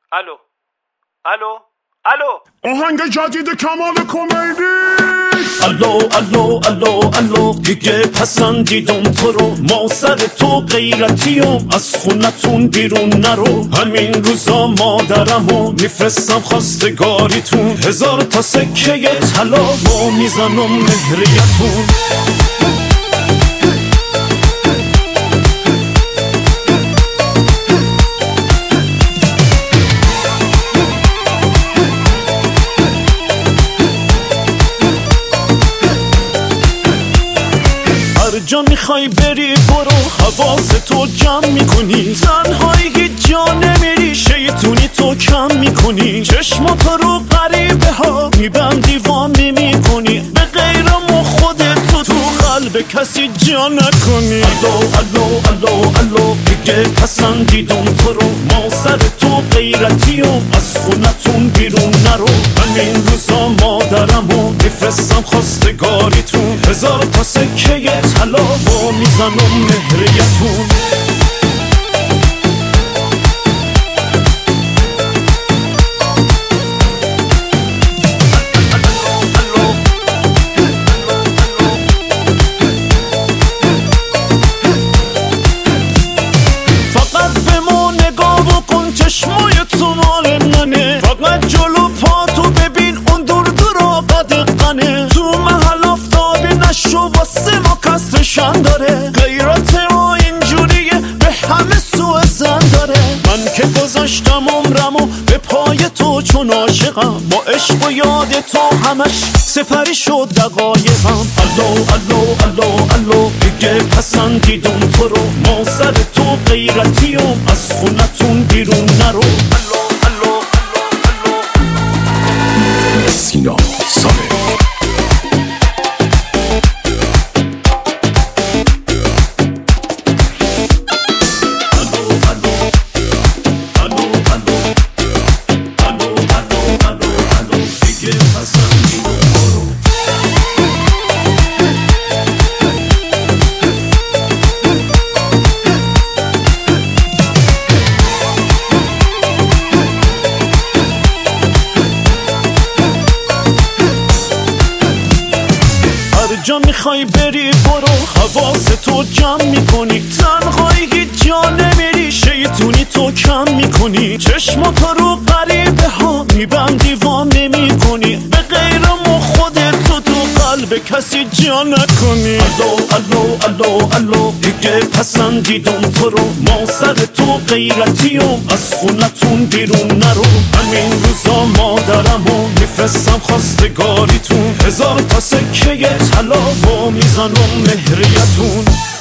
الو الو الو آهنگ جدید کمال کمیدی. الو الو الو الو دیگه پسندیدم تو رو، ما سر تو غیرتیم، از خونتون بیرون نرو. همین روزا مادرمو میفرستم خواستگاریتون، 1000 تا سکه طلا و میزنم مهریتون. جا میخوای بری برو، حواس تو جمع میکنی، تنهایی هیچ جا نمیری، شیطونی تو کم میکنی، چشماتو رو غریبه ها میبندی وامی میکنی، به غیر ما خودت تو قلب کسی جا نکنی. الو الو الو الو دیگه پسندیدم تو رو، ما سر تو غیرتیم، از خونتون بیرون نرو. همین روزا مادرمو میفرستم خواستگاریتون، 1000 تا سکه طلا و میزنم مهریتون. فقط به ما نگاه بکن، چشمای تو مال منه، فقط جلو پاتو ببین، اون دور دورا قدقنه، تو محل آفتابی نشو، واسه ما کسرشن داره، غیرت ما اینجوریه به همه سوء زن داره. من که گذاشتم عمرمو به پای تو چون عاشقم، با عشق و یاد تو همش سپری شد دقایقم. الو الو الو الو دیگه پسندیدم تو رو، ما سر تو غیرتیم، از خونتون بیرون نرو. الو الو الو الو سینا ساله. جا میخوای بری برو، حواس تو جمع میکنی، تنهایی هیچ جا نمیری، شیطونی تو کم میکنی، چشماتو رو غریبه ها میبندی وامی میکنی، به غیر ما خودت تو قلب کسی جا نکنی. الو الو الو الو دیگه پسندیدم تو رو، ما سر تو غیرتیم، از خونتون بیرون نرو. همین روزا مادرمو میفرستم خواستگاریتون، 1000 تا سکه طلا و میزنم مهریتون.